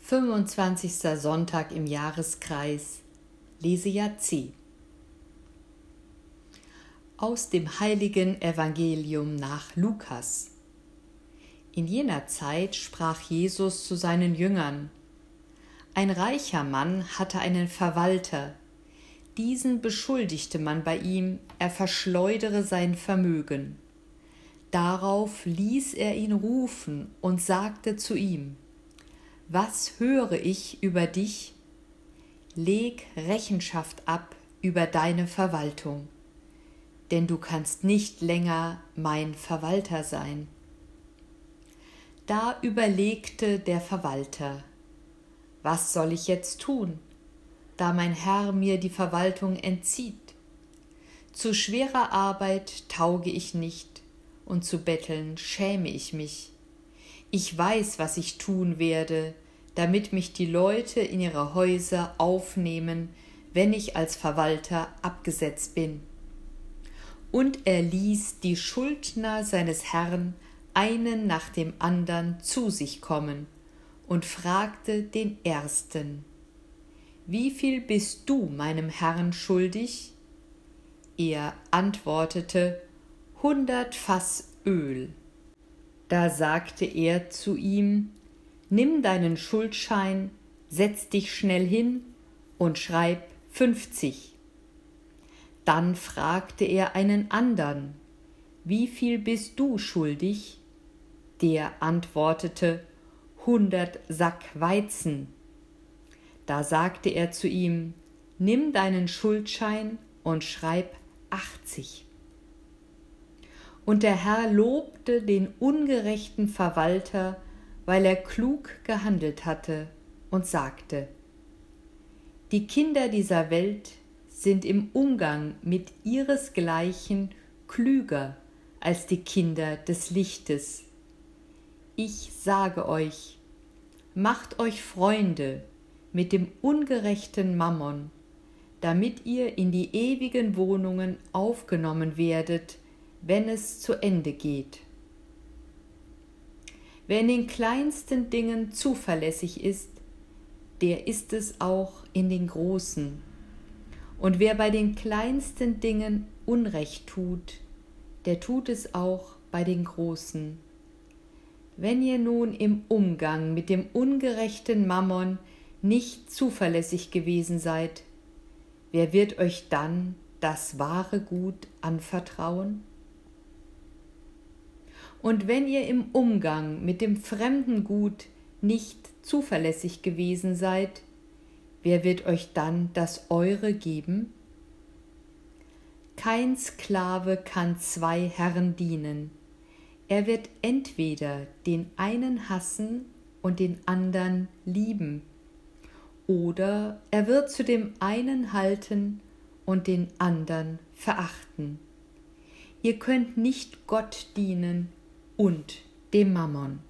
25. Sonntag im Jahreskreis, Lesejahr C. Aus dem heiligen Evangelium nach Lukas. In jener Zeit sprach Jesus zu seinen Jüngern: Ein reicher Mann hatte einen Verwalter. Diesen beschuldigte man bei ihm, er verschleudere sein Vermögen. Darauf ließ er ihn rufen und sagte zu ihm: Was höre ich über dich? Leg Rechenschaft ab über deine Verwaltung, denn du kannst nicht länger mein Verwalter sein. Da überlegte der Verwalter: Was soll ich jetzt tun, da mein Herr mir die Verwaltung entzieht? Zu schwerer Arbeit tauge ich nicht, und zu betteln schäme ich mich. Ich weiß, was ich tun werde, damit mich die Leute in ihre Häuser aufnehmen, wenn ich als Verwalter abgesetzt bin. Und er ließ die Schuldner seines Herrn einen nach dem andern zu sich kommen und fragte den Ersten: Wie viel bist du meinem Herrn schuldig? Er antwortete: 100 Fass Öl. Da sagte er zu ihm: Nimm deinen Schuldschein, setz dich schnell hin und schreib 50. Dann fragte er einen andern: Wie viel bist du schuldig? Der antwortete: 100 Sack Weizen. Da sagte er zu ihm: Nimm deinen Schuldschein und schreib 80. Und der Herr lobte den ungerechten Verwalter, weil er klug gehandelt hatte, und sagte: Die Kinder dieser Welt sind im Umgang mit ihresgleichen klüger als die Kinder des Lichtes. Ich sage euch, macht euch Freunde mit dem ungerechten Mammon, damit ihr in die ewigen Wohnungen aufgenommen werdet, wenn es zu Ende geht. Wer in den kleinsten Dingen zuverlässig ist, der ist es auch in den großen. Und wer bei den kleinsten Dingen Unrecht tut, der tut es auch bei den großen. Wenn ihr nun im Umgang mit dem ungerechten Mammon nicht zuverlässig gewesen seid, wer wird euch dann das wahre Gut anvertrauen? Und wenn ihr im Umgang mit dem fremden Gut nicht zuverlässig gewesen seid, wer wird euch dann das eure geben? Kein Sklave kann 2 Herren dienen. Er wird entweder den einen hassen und den anderen lieben, oder er wird zu dem einen halten und den anderen verachten. Ihr könnt nicht Gott dienen und dem Mammon.